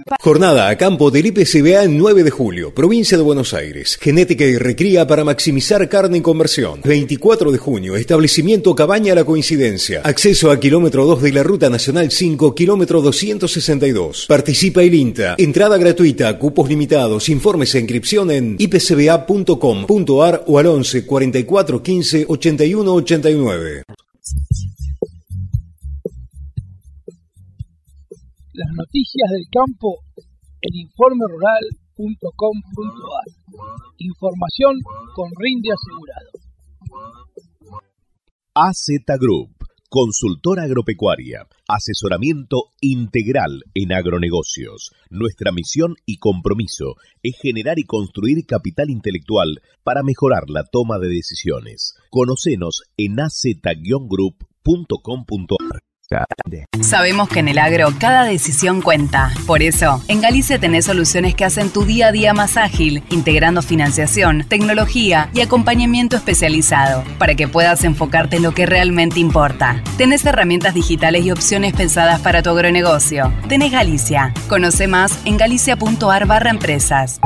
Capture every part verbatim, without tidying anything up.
Jornada a campo del I P C B A en nueve de julio, provincia de Buenos Aires. Genética y recría para maximizar carne en conversión. veinticuatro de junio, establecimiento Cabaña La Coincidencia. Acceso a kilómetro dos de la Ruta Nacional cinco, kilómetro doscientos sesenta y dos. Participa el INTA. Entrada gratuita, cupos limitados. Informes e inscripción en i p c b a punto com punto a r o al once, cuarenta y cuatro, quince, ochenta y uno, ochenta y nueve. Las noticias del campo en informe rural punto com punto a r. Información con rinde asegurado. A Z Group, consultora agropecuaria, asesoramiento integral en agronegocios. Nuestra misión y compromiso es generar y construir capital intelectual para mejorar la toma de decisiones. Conocenos en a z guion group punto com punto a r. Sabemos que en el agro cada decisión cuenta. Por eso, en Galicia tenés soluciones que hacen tu día a día más ágil, integrando financiación, tecnología y acompañamiento especializado, para que puedas enfocarte en lo que realmente importa. Tenés herramientas digitales y opciones pensadas para tu agronegocio. Tenés Galicia. Conoce más en galicia punto a r barra empresas.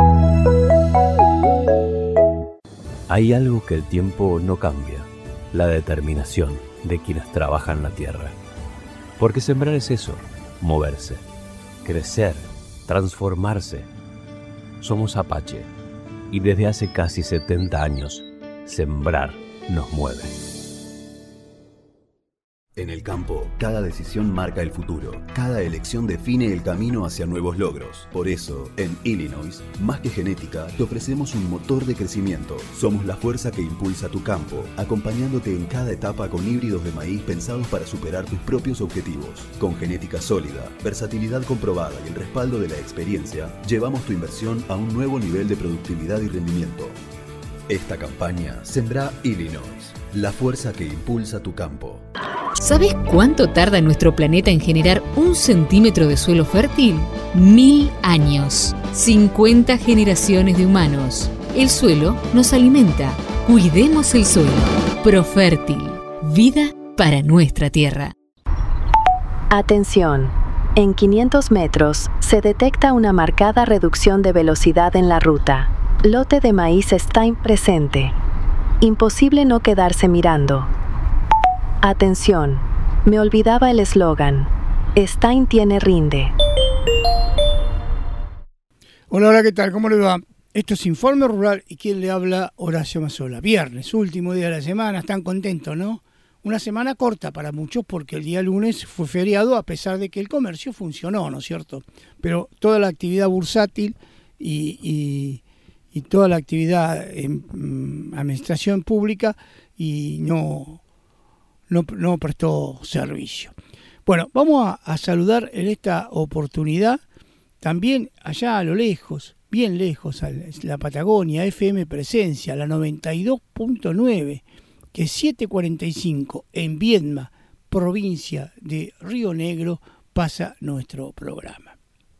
Hay algo que el tiempo no cambia: la determinación de quienes trabajan la tierra. Porque sembrar es eso, moverse, crecer, transformarse. Somos Apache y desde hace casi setenta años, sembrar nos mueve. En el campo, cada decisión marca el futuro. Cada elección define el camino hacia nuevos logros. Por eso, en Illinois, más que genética, te ofrecemos un motor de crecimiento. Somos la fuerza que impulsa tu campo, acompañándote en cada etapa con híbridos de maíz pensados para superar tus propios objetivos. Con genética sólida, versatilidad comprobada y el respaldo de la experiencia, llevamos tu inversión a un nuevo nivel de productividad y rendimiento. Esta campaña Sembra Illinois, la fuerza que impulsa tu campo. ¿Sabes cuánto tarda nuestro planeta en generar un centímetro de suelo fértil? Mil años. cincuenta generaciones de humanos. El suelo nos alimenta. Cuidemos el suelo. Profértil. Vida para nuestra tierra. Atención. En quinientos metros se detecta una marcada reducción de velocidad en la ruta. Lote de maíz Stein presente. Imposible no quedarse mirando. Atención, me olvidaba el eslogan. Stein tiene rinde. Hola, hola, ¿qué tal? ¿Cómo le va? Esto es Informe Rural y quien le habla, Horacio Mazzola. Viernes, último día de la semana, están contentos, ¿no? Una semana corta para muchos porque el día lunes fue feriado a pesar de que el comercio funcionó, ¿no es cierto? Pero toda la actividad bursátil y, y, y toda la actividad en mm, administración pública y no... No, no prestó servicio. Bueno, vamos a, a saludar en esta oportunidad también allá a lo lejos, bien lejos, a la Patagonia, F M Presencia, la noventa y dos punto nueve, que es setecientos cuarenta y cinco, en Viedma, provincia de Río Negro, pasa nuestro programa.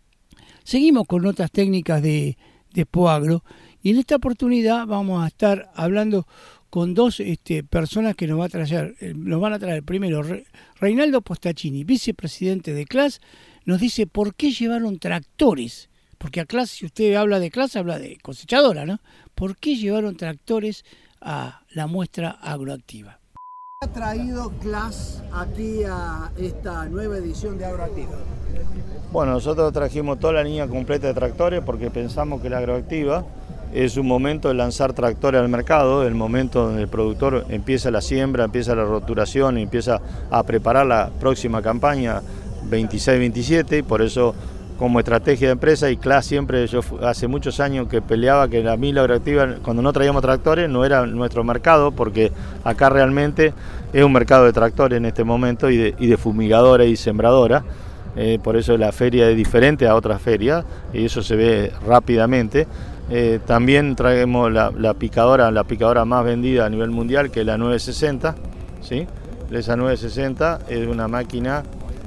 Seguimos con notas técnicas de, de Poagro y en esta oportunidad vamos a estar hablando con dos este, personas que nos, va a traer, eh, nos van a traer. Primero, Re, Reinaldo Postacini, vicepresidente de C L A S, nos dice por qué llevaron tractores. Porque a C L A S, si usted habla de C L A S, habla de cosechadora, ¿no? ¿Por qué llevaron tractores a la muestra agroactiva? ¿Qué ha traído C L A S aquí a esta nueva edición de Agroactiva? Bueno, nosotros trajimos toda la línea completa de tractores porque pensamos que la agroactiva es un momento de lanzar tractores al mercado, el momento donde el productor empieza la siembra, empieza la roturación y empieza a preparar la próxima campaña veintiséis veintisiete, y por eso como estrategia de empresa, y C L A S siempre, yo hace muchos años que peleaba que la mil agroactiva, cuando no traíamos tractores, no era nuestro mercado, porque acá realmente es un mercado de tractores en este momento y de, y de fumigadora y sembradora. Eh, por eso la feria es diferente a otras ferias y eso se ve rápidamente. Eh, también traemos la, la picadora, la picadora más vendida a nivel mundial, que es la nueve sesenta, ¿sí? Esa nueve sesenta es una máquina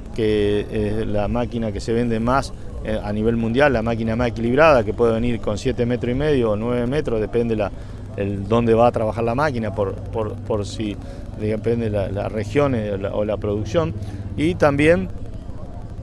que es la máquina que se vende más eh, a nivel mundial, la máquina más equilibrada, que puede venir con siete metros y medio o nueve metros, depende la, el dónde va a trabajar la máquina, por, por, por si depende la, la región o la, o la producción. Y también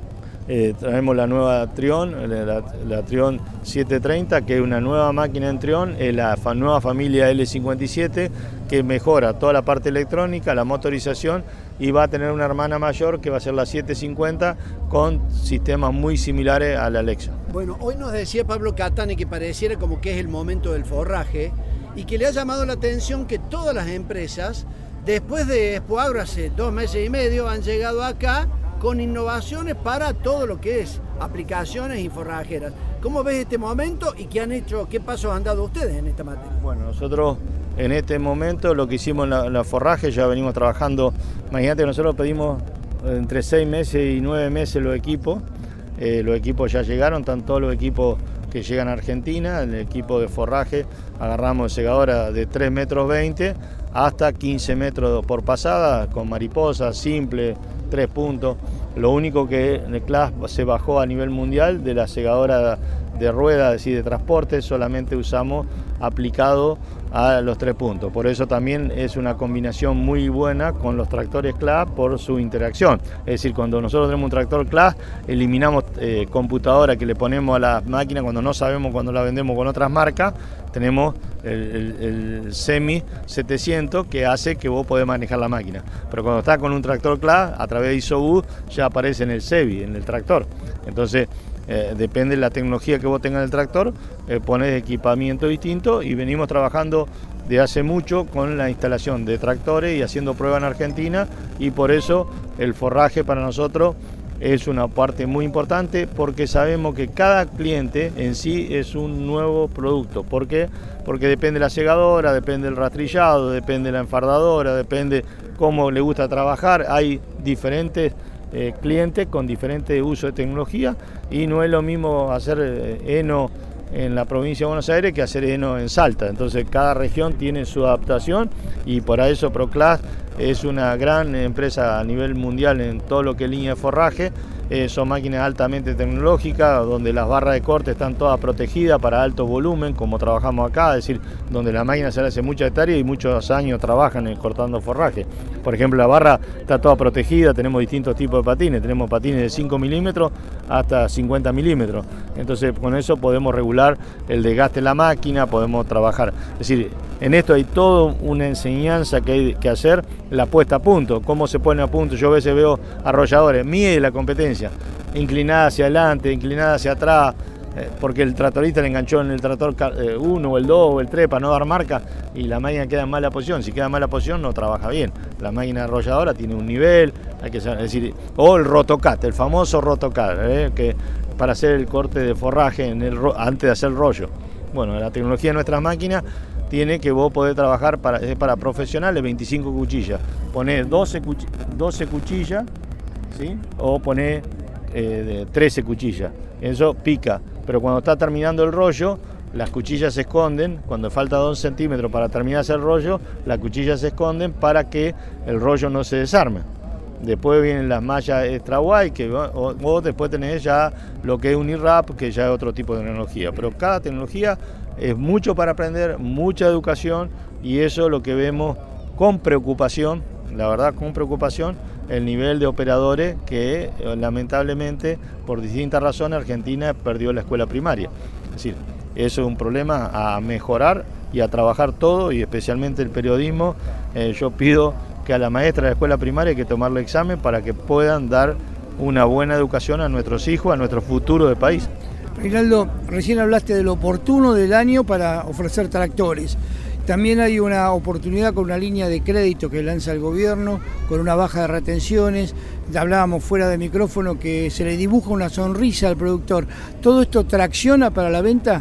Eh, traemos la nueva Trion, la, la Trion setecientos treinta, que es una nueva máquina en Trion, es la fa, nueva familia L cincuenta y siete, que mejora toda la parte electrónica, la motorización, y va a tener una hermana mayor que va a ser la setecientos cincuenta con sistemas muy similares a la Alexa. Bueno, hoy nos decía Pablo Catani que pareciera como que es el momento del forraje y que le ha llamado la atención que todas las empresas, después de Expo Agro hace dos meses y medio, han llegado acá con innovaciones para todo lo que es aplicaciones y forrajeras. ¿Cómo ves este momento y qué han hecho, qué pasos han dado ustedes en esta materia? Bueno, nosotros en este momento lo que hicimos en la, la forraje, ya venimos trabajando, imagínate que nosotros pedimos entre seis meses y nueve meses los equipos, eh, los equipos ya llegaron, están todos los equipos que llegan a Argentina, el equipo de forraje, agarramos segadora de tres metros veinte hasta quince metros por pasada, con mariposa, simple, tres puntos. Lo único que el Class se bajó a nivel mundial de la segadora de rueda, es decir, de transporte, solamente usamos aplicado a los tres puntos. Por eso también es una combinación muy buena con los tractores Class por su interacción. Es decir, cuando nosotros tenemos un tractor Class, eliminamos eh, computadora que le ponemos a la máquina cuando no sabemos cuando la vendemos con otras marcas. Tenemos el, el, el Semi setecientos que hace que vos podés manejar la máquina. Pero cuando estás con un tractor Class, a través de I S O U ya aparece en el Sevi, en el tractor. Entonces, Eh, depende de la tecnología que vos tengas en el tractor, eh, pones equipamiento distinto, y venimos trabajando de hace mucho con la instalación de tractores y haciendo pruebas en Argentina, y por eso el forraje para nosotros es una parte muy importante, porque sabemos que cada cliente en sí es un nuevo producto. ¿Por qué? Porque depende de la segadora, depende del rastrillado, depende de la enfardadora, depende cómo le gusta trabajar. Hay diferentes Eh, clientes con diferente uso de tecnología, y no es lo mismo hacer eh, heno en la provincia de Buenos Aires que hacer heno en Salta. Entonces cada región tiene su adaptación, y por eso Proclass es una gran empresa a nivel mundial en todo lo que es línea de forraje. Eh, son máquinas altamente tecnológicas, donde las barras de corte están todas protegidas para alto volumen, como trabajamos acá, es decir, donde la máquina se le hace muchas hectáreas y muchos años trabajan en cortando forraje. Por ejemplo, la barra está toda protegida, tenemos distintos tipos de patines, tenemos patines de cinco milímetros hasta cincuenta milímetros, entonces con eso podemos regular el desgaste de la máquina, podemos trabajar. Es decir, en esto hay toda una enseñanza que hay que hacer, la puesta a punto, cómo se pone a punto. Yo a veces veo arrolladores, mide la competencia, inclinada hacia adelante, inclinada hacia atrás, eh, porque el tractorista le enganchó en el tractor uno, eh, o el dos, o el tres para no dar marca, y la máquina queda en mala posición. Si queda en mala posición no trabaja bien. La máquina arrolladora tiene un nivel, hay que saber, es decir, o el rotocat, el famoso rotocat, eh, que para hacer el corte de forraje en el, antes de hacer el rollo. Bueno, la tecnología de nuestras máquinas tiene que vos poder trabajar para, es para profesionales, veinticinco cuchillas. Ponés doce, cuch doce cuchillas, ¿sí? O ponés eh, trece cuchillas. Eso pica, pero cuando está terminando el rollo, las cuchillas se esconden. Cuando falta dos centímetros para terminar el rollo, las cuchillas se esconden para que el rollo no se desarme. Después vienen las mallas extra wide, que o, o después tenés ya lo que es un I R A P, que ya es otro tipo de tecnología. Pero cada tecnología es mucho para aprender, mucha educación, y eso es lo que vemos con preocupación, la verdad con preocupación, el nivel de operadores que lamentablemente por distintas razones Argentina perdió la escuela primaria. Es decir, eso es un problema a mejorar y a trabajar todo, y especialmente el periodismo. Eh, yo pido que a la maestra de la escuela primaria hay que tomarle examen para que puedan dar una buena educación a nuestros hijos, a nuestro futuro de país. Reinaldo, recién hablaste de lo oportuno del año para ofrecer tractores. También hay una oportunidad con una línea de crédito que lanza el gobierno, con una baja de retenciones. Hablábamos fuera de micrófono que se le dibuja una sonrisa al productor. ¿Todo esto tracciona para la venta?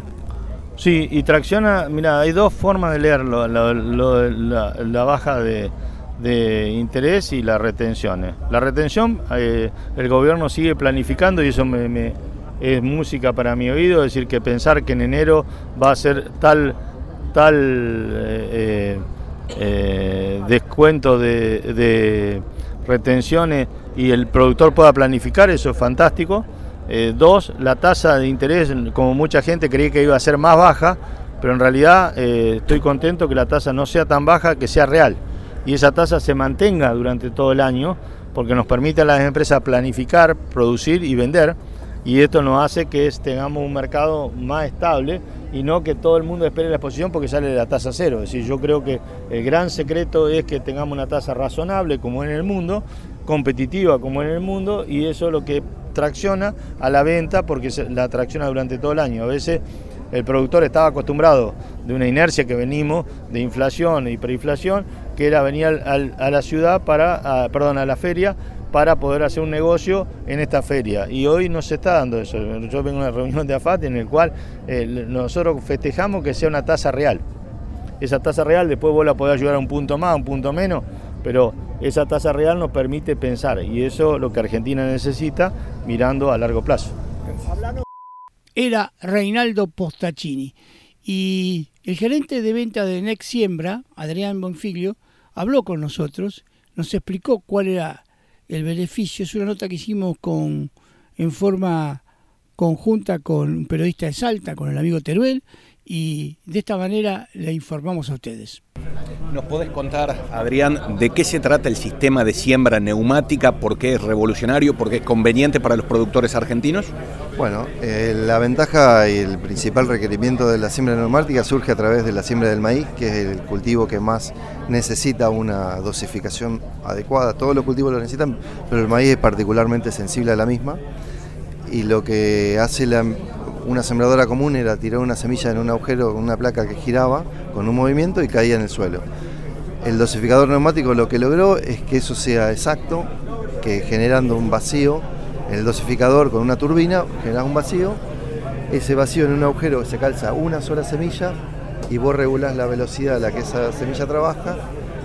Sí, y tracciona, mira, hay dos formas de leerlo, lo, lo, la, la baja de, de interés y las retenciones. La retención, eh, el gobierno sigue planificando, y eso me, me, es música para mi oído, es decir, que pensar que en enero va a ser tal, tal eh, eh, descuento de, de retenciones y el productor pueda planificar, eso es fantástico. Eh, dos, la tasa de interés, como mucha gente creía que iba a ser más baja, pero en realidad eh, estoy contento que la tasa no sea tan baja, que sea real, y esa tasa se mantenga durante todo el año, porque nos permite a las empresas planificar, producir y vender, y esto nos hace que tengamos un mercado más estable y no que todo el mundo espere la exposición porque sale la tasa cero. Es decir, yo creo que el gran secreto es que tengamos una tasa razonable como en el mundo, competitiva como en el mundo, y eso es lo que tracciona a la venta, porque la tracciona durante todo el año. A veces el productor estaba acostumbrado de una inercia que venimos de inflación y hiperinflación, que era venir al, al, a la ciudad para, a, perdón, a la feria para poder hacer un negocio en esta feria, y hoy no se está dando eso. Yo vengo a una reunión de AFAT en el cual eh, nosotros festejamos que sea una tasa real. Esa tasa real después vos la podés ayudar a un punto más, a un punto menos, pero esa tasa real nos permite pensar, y eso es lo que Argentina necesita mirando a largo plazo. Era Reinaldo Postacini, y el gerente de venta de Next Siembra, Adrián Bonfiglio, habló con nosotros, nos explicó cuál era el beneficio. Es una nota que hicimos con en forma conjunta con un periodista de Salta, con el amigo Teruel, y de esta manera le informamos a ustedes. ¿Nos podés contar, Adrián, de qué se trata el sistema de siembra neumática? ¿Por qué es revolucionario? ¿Por qué es conveniente para los productores argentinos? Bueno, eh, la ventaja y el principal requerimiento de la siembra neumática surge a través de la siembra del maíz, que es el cultivo que más necesita una dosificación adecuada. Todos los cultivos lo necesitan, pero el maíz es particularmente sensible a la misma. Y lo que hace la, una sembradora común era tirar una semilla en un agujero con una placa que giraba con un movimiento y caía en el suelo. El dosificador neumático lo que logró es que eso sea exacto, que generando un vacío en el dosificador con una turbina, generas un vacío, ese vacío en un agujero se calza una sola semilla y vos regulás la velocidad a la que esa semilla trabaja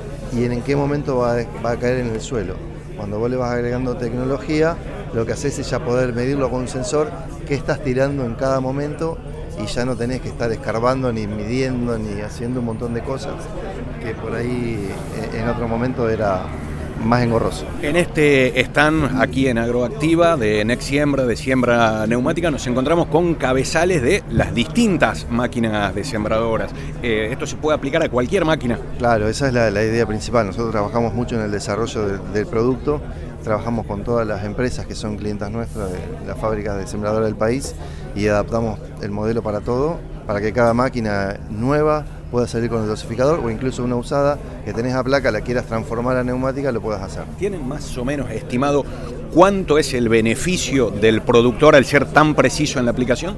y en qué momento va a, va a caer en el suelo. Cuando vos le vas agregando tecnología, lo que haces es ya poder medirlo con un sensor qué estás tirando en cada momento, y ya no tenés que estar escarbando, ni midiendo, ni haciendo un montón de cosas que por ahí en otro momento era más engorroso. En este stand aquí en Agroactiva de Next Siembra, de siembra neumática, nos encontramos con cabezales de las distintas máquinas de sembradoras. Eh, ¿Esto se puede aplicar a cualquier máquina? Claro, esa es la, la idea principal. Nosotros trabajamos mucho en el desarrollo de, del producto, trabajamos con todas las empresas que son clientas nuestras de las fábricas de sembradoras del país y adaptamos el modelo para todo, para que cada máquina nueva pueda salir con el dosificador, o incluso una usada que tenés a placa, la quieras transformar a neumática, lo puedas hacer. ¿Tienen más o menos estimado cuánto es el beneficio del productor al ser tan preciso en la aplicación?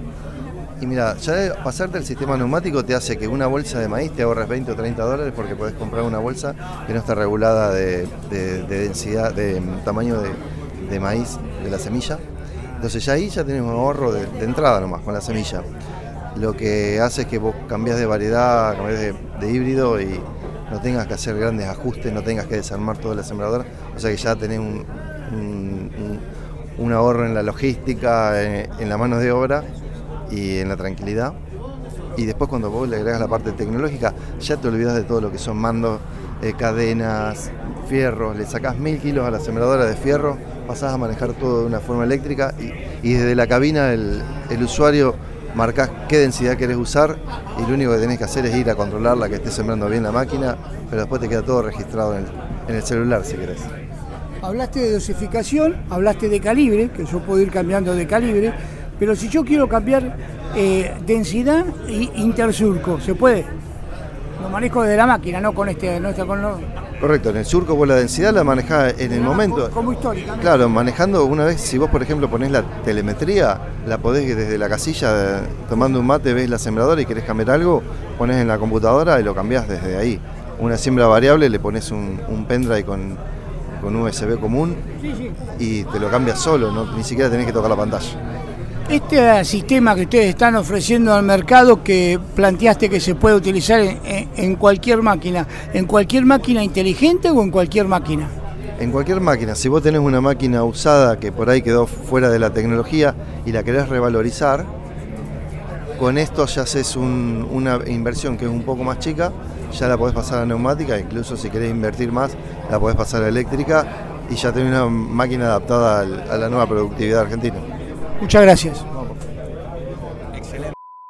Y mira, ya pasarte el sistema neumático te hace que una bolsa de maíz te ahorres veinte o treinta dólares, porque podés comprar una bolsa que no está regulada de, de, de densidad, de tamaño de, de maíz, de la semilla. Entonces ya ahí ya tenés un ahorro de, de entrada nomás con la semilla. Lo que hace es que vos cambiás de variedad, cambiás de, de híbrido y no tengas que hacer grandes ajustes, no tengas que desarmar toda la sembradora. O sea que ya tenés un, un, un, un ahorro en la logística, en, en la mano de obra y en la tranquilidad. Y después cuando vos le agregas la parte tecnológica, ya te olvidas de todo lo que son mandos, eh, cadenas, fierros. Le sacás mil kilos a la sembradora de fierro, pasás a manejar todo de una forma eléctrica y, y desde la cabina el, el usuario marcás qué densidad querés usar y lo único que tenés que hacer es ir a controlarla, que esté sembrando bien la máquina, pero después te queda todo registrado en el, en el celular si querés. Hablaste de dosificación, hablaste de calibre, que yo puedo ir cambiando de calibre, pero si yo quiero cambiar eh, densidad e intersurco, ¿se puede? Lo manejo desde la máquina, no con este, no está con lo... Correcto, en el surco vos la densidad la manejás en el no, momento. Como históricamente. Claro, manejando una vez, si vos por ejemplo ponés la telemetría, la podés desde la casilla, tomando un mate, ves la sembradora y querés cambiar algo, ponés en la computadora y lo cambiás desde ahí. Una siembra variable, le pones un, un pendrive con, con U S B común sí, sí. y te lo cambias solo, no, ni siquiera tenés que tocar la pantalla. Este sistema que ustedes están ofreciendo al mercado, que planteaste que se puede utilizar en, en, en cualquier máquina, ¿en cualquier máquina inteligente o en cualquier máquina? En cualquier máquina. Si vos tenés una máquina usada que por ahí quedó fuera de la tecnología y la querés revalorizar, con esto ya haces un, una inversión que es un poco más chica, ya la podés pasar a neumática, incluso si querés invertir más, la podés pasar a eléctrica y ya tenés una máquina adaptada a la nueva productividad argentina. Muchas gracias. Excelente.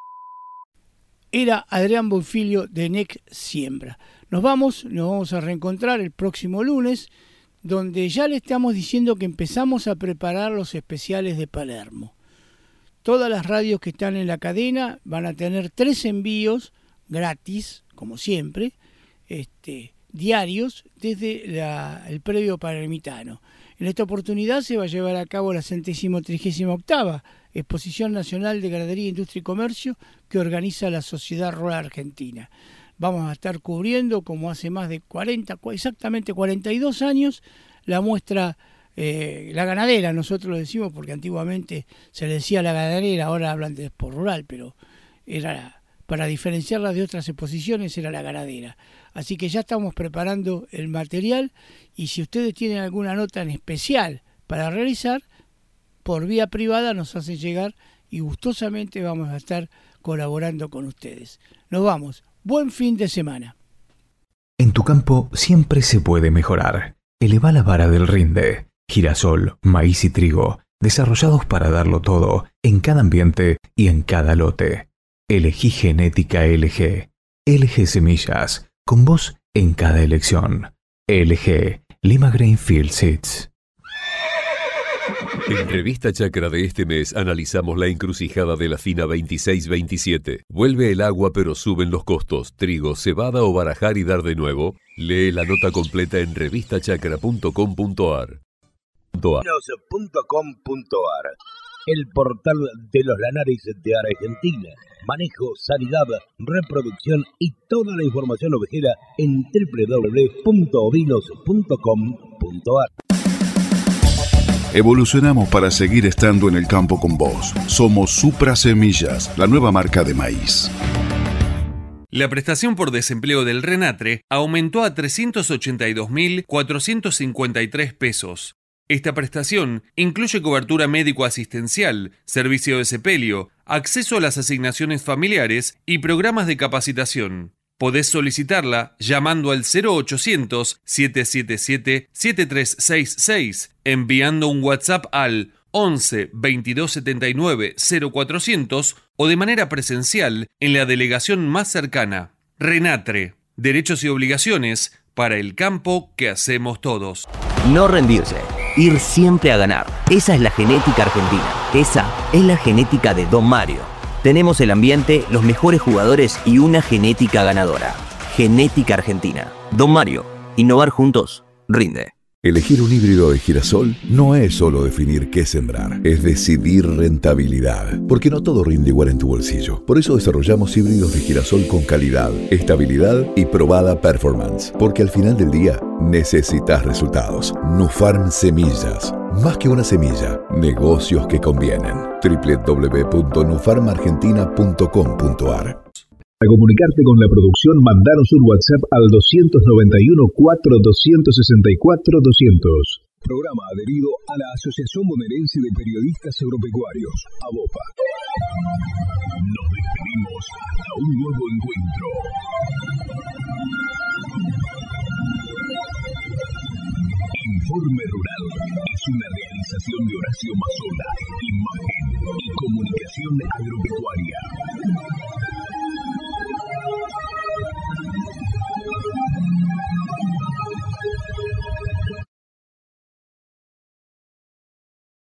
Era Adrián Bonfiglio de Next Siembra. Nos vamos, nos vamos a reencontrar el próximo lunes donde ya le estamos diciendo que empezamos a preparar los especiales de Palermo. Todas las radios que están en la cadena van a tener tres envíos gratis, como siempre, este, diarios desde la, el predio palermitano. En esta oportunidad se va a llevar a cabo la centésimo trigésima octava Exposición Nacional de Ganadería, Industria y Comercio que organiza la Sociedad Rural Argentina. Vamos a estar cubriendo, como hace más de cuarenta, exactamente cuarenta y dos años, la muestra, eh, la ganadera, nosotros lo decimos porque antiguamente se le decía la ganadera, ahora hablan de Expo Rural, pero era, para diferenciarla de otras exposiciones, era la ganadera. Así que ya estamos preparando el material y si ustedes tienen alguna nota en especial para realizar, por vía privada nos hacen llegar y gustosamente vamos a estar colaborando con ustedes. Nos vamos. Buen fin de semana. En tu campo siempre se puede mejorar. Eleva la vara del rinde. Girasol, maíz y trigo, desarrollados para darlo todo, en cada ambiente y en cada lote. Elegí Genética L G. L G Semillas, con vos en cada elección. L G, Lima Grainfield Seeds. En Revista Chacra de este mes analizamos la encrucijada de la fina veintiséis veintisiete. ¿Vuelve el agua pero suben los costos? ¿Trigo, cebada o barajar y dar de nuevo? Lee la nota completa en revista chacra punto com punto ar. Vinos punto com punto ar, el portal de los lanares de Argentina. Manejo, sanidad, reproducción y toda la información ovejera en doble u doble u doble u punto ovinos punto com punto ar. Evolucionamos para seguir estando en el campo con vos. Somos Supra Semillas, la nueva marca de maíz. La prestación por desempleo del Renatre aumentó a trescientos ochenta y dos mil cuatrocientos cincuenta y tres pesos. Esta prestación incluye cobertura médico-asistencial, servicio de sepelio, acceso a las asignaciones familiares y programas de capacitación. Podés solicitarla llamando al cero ochocientos, siete siete siete, siete tres seis seis, enviando un WhatsApp al once, veintidós setenta y nueve, cero cuatrocientos o de manera presencial en la delegación más cercana. Renatre, derechos y obligaciones para el campo que hacemos todos. No rendirse, ir siempre a ganar. Esa es la genética argentina. Esa es la genética de Don Mario. Tenemos el ambiente, los mejores jugadores y una genética ganadora. Genética Argentina. Don Mario, innovar juntos, rinde. Elegir un híbrido de girasol no es solo definir qué sembrar, es decidir rentabilidad, porque no todo rinde igual en tu bolsillo. Por eso desarrollamos híbridos de girasol con calidad, estabilidad y probada performance, porque al final del día necesitas resultados. Nufarm Semillas, más que una semilla, negocios que convienen. doble u doble u doble u punto nufarm argentina punto com punto ar. Para comunicarte con la producción, mandanos un WhatsApp al dos nueve uno, cuatro dos seis cuatro, doscientos. Programa adherido a la Asociación Bonaerense de Periodistas Agropecuarios, ABOPA. Nos despedimos hasta un nuevo encuentro. Informe Rural es una realización de Horacio Mazola, imagen y comunicación agropecuaria.